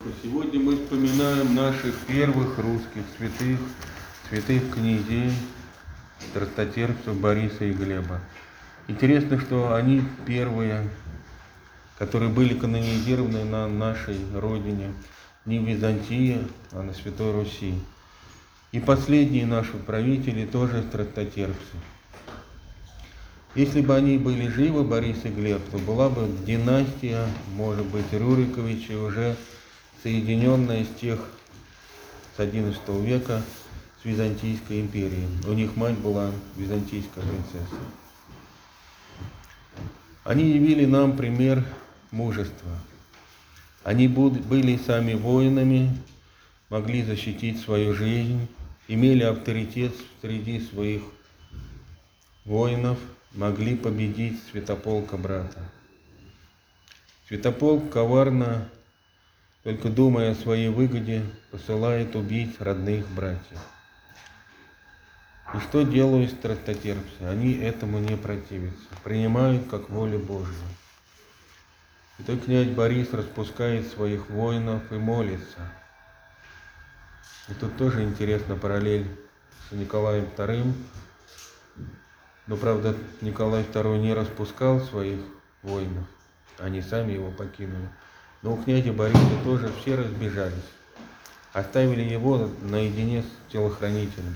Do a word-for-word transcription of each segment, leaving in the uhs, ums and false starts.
Сегодня мы вспоминаем наших первых русских святых, святых князей, страстотерпцев Бориса и Глеба. Интересно, что они первые, которые были канонизированы на нашей родине, не в Византии, а на Святой Руси. И последние наши правители тоже страстотерпцы. Если бы они были живы, Борис и Глеб, то была бы династия, может быть, Рюриковичей, уже соединенная с тех, с одиннадцатого века, с Византийской империей. У них мать была византийская принцесса. Они явили нам пример мужества. Они были сами воинами, могли защитить свою жизнь, имели авторитет среди своих воинов, могли победить Святополка брата. Святополк коварно, только думая о своей выгоде, посылает убить родных братьев. И что делают страстотерпцы? Они этому не противятся, принимают как волю Божью. Святой князь Борис распускает своих воинов и молится. И тут тоже интересна параллель с Николаем вторым. Но, правда, Николай второй не распускал своих воинов, они сами его покинули. Но у князя Бориса тоже все разбежались, оставили его наедине с телохранителем.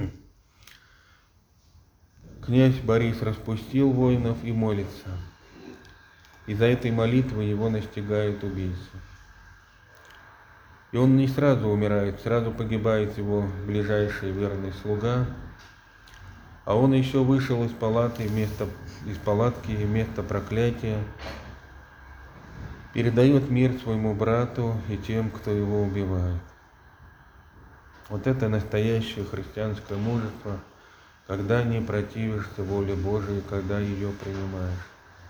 Князь Борис распустил воинов и молится. Из-за этой молитвы его настигают убийцы. И он не сразу умирает, сразу погибает его ближайший верный слуга, а он еще вышел из палаты, вместо, из палатки вместо проклятия, передает мир своему брату и тем, кто его убивает. Вот это настоящее христианское мужество, когда не противишься воле Божией, когда ее принимаешь.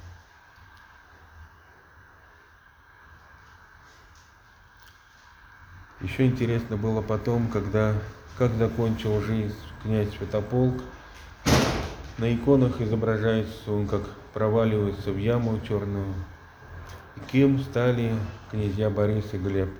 Еще интересно было потом, когда, как закончил жизнь князь Святополк. На иконах изображается он, как проваливается в яму черную. И кем стали князья Борис и Глеб?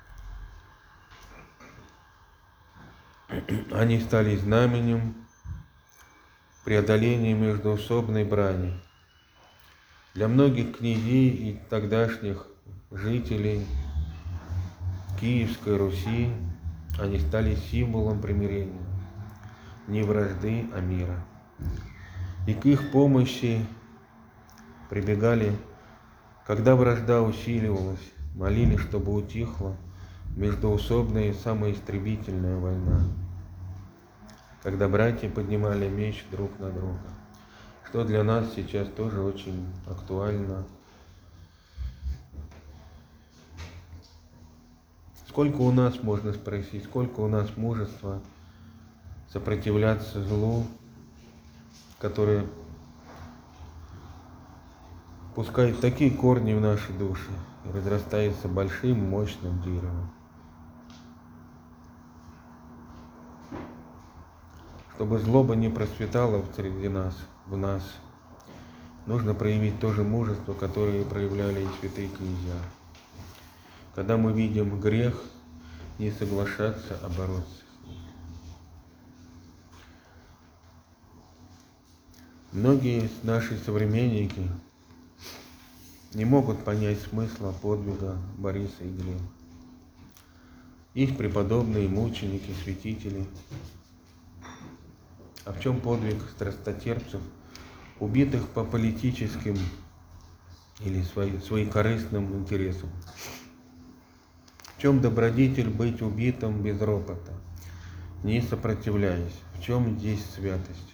Они стали знаменем преодоления междоусобной брани. Для многих князей и тогдашних жителей Киевской Руси они стали символом примирения, не вражды, а мира. И к их помощи прибегали, когда вражда усиливалась, молили, чтобы утихла междоусобная и самоистребительная война, когда братья поднимали меч друг на друга, что для нас сейчас тоже очень актуально. Сколько у нас, можно спросить, сколько у нас мужества сопротивляться злу, которое пускает такие корни в наши души и разрастается большим мощным деревом. Чтобы злоба не процветала среди нас, в нас, нужно проявить то же мужество, которое проявляли и святые князья. Когда мы видим грех, не соглашаться, а бороться с ним. Многие наши современники не могут понять смысла подвига Бориса и Глеба. Их преподобные мученики, святители. А в чем подвиг страстотерпцев, убитых по политическим или своекорыстным интересам? В чем добродетель быть убитым без ропота, не сопротивляясь? В чем здесь святость?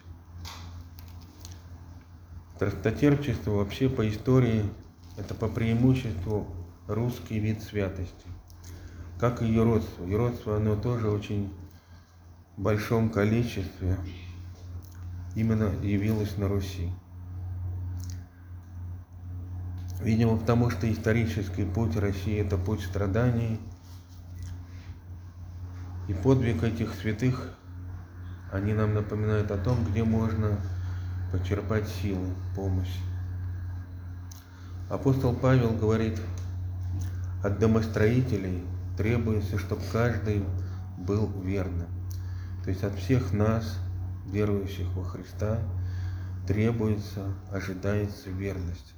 Страстотерпчество вообще по истории это по преимуществу русский вид святости, как и юродство. Юродство оно тоже очень в большом количестве именно явилось на Руси. Видимо, потому что исторический путь России это путь страданий, и подвиг этих святых, они нам напоминают о том, где можно почерпать силы, помощь. Апостол Павел говорит От домостроителей требуется, чтобы каждый был верным. То есть от всех нас, верующих во Христа, требуется, ожидается верность.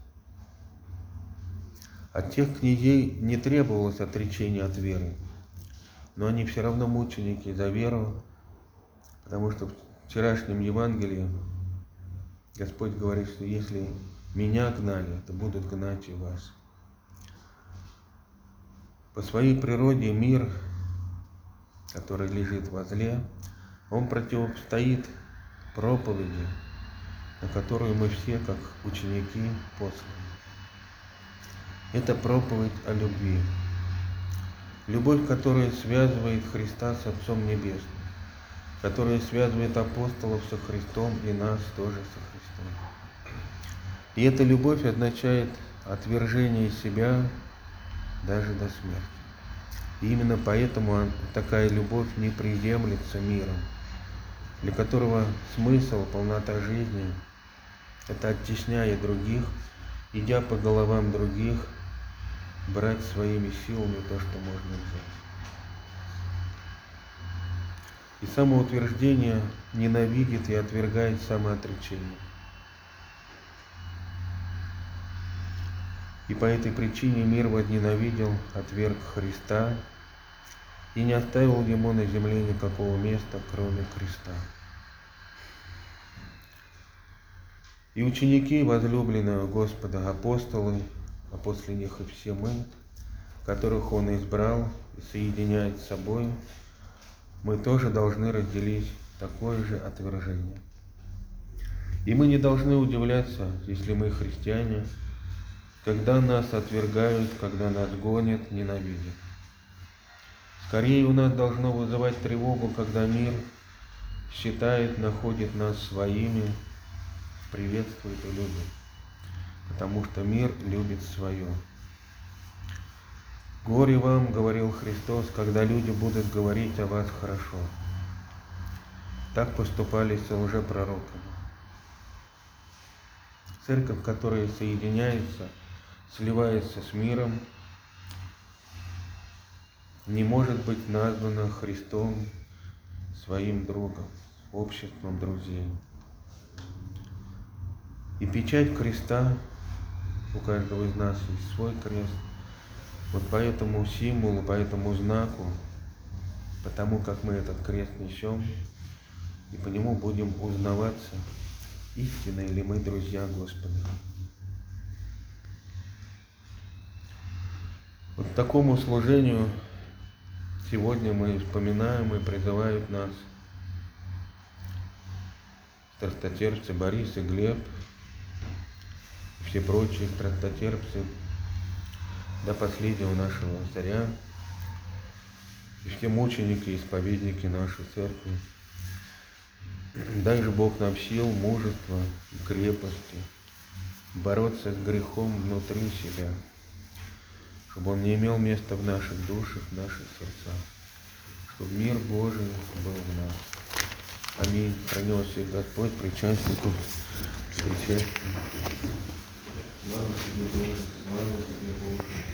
От тех князей не требовалось отречения от веры, но они все равно мученики за веру, потому что в вчерашнем Евангелии Господь говорит, что если меня гнали, то будут гнать и вас. По своей природе мир, который лежит во зле, он противостоит проповеди, на которую мы все, как ученики, посланы. Это проповедь о любви. Любовь, которая связывает Христа с Отцом Небесным, которая связывает апостолов со Христом и нас тоже со Христом. И эта любовь означает отвержение себя даже до смерти. И именно поэтому такая любовь не приемлется миром, для которого смысл, полнота жизни – это, оттесняя других, идя по головам других, брать своими силами то, что можно взять. И самоутверждение ненавидит и отвергает самоотречение. И по этой причине мир возненавидел, отверг Христа и не оставил ему на земле никакого места, кроме креста. И ученики возлюбленного Господа, апостолы, а после них и все мы, которых Он избрал и соединяет с собой, мы тоже должны разделить такое же отвержение. И мы не должны удивляться, если мы христиане, когда нас отвергают, когда нас гонят, ненавидят. Скорее у нас должно вызывать тревогу, когда мир считает, находит нас своими, приветствует и любит, потому что мир любит свое. Горе вам, говорил Христос, когда люди будут говорить о вас хорошо. Так поступали с лжепророками. Церковь, которая соединяется, сливается с миром, не может быть названа Христом своим другом, обществом друзей. И печать креста, у каждого из нас есть свой крест, вот по этому символу, по этому знаку, потому как мы этот крест несем, и по нему будем узнаваться, истинные ли мы друзья Господа. Вот к такому служению сегодня мы вспоминаем и призывают нас страстотерпцы Борис и Глеб, и все прочие страстотерпцы до последнего нашего царя, и все мученики и исповедники нашей церкви. Дай же Бог нам сил, мужества и крепости бороться с грехом внутри себя, чтобы он не имел места в наших душах, в наших сердцах, чтобы мир Божий был в нас. Аминь. Храни вас всех Господь, причастников, причастников. Слава тебе, Боже, слава тебе, Боже.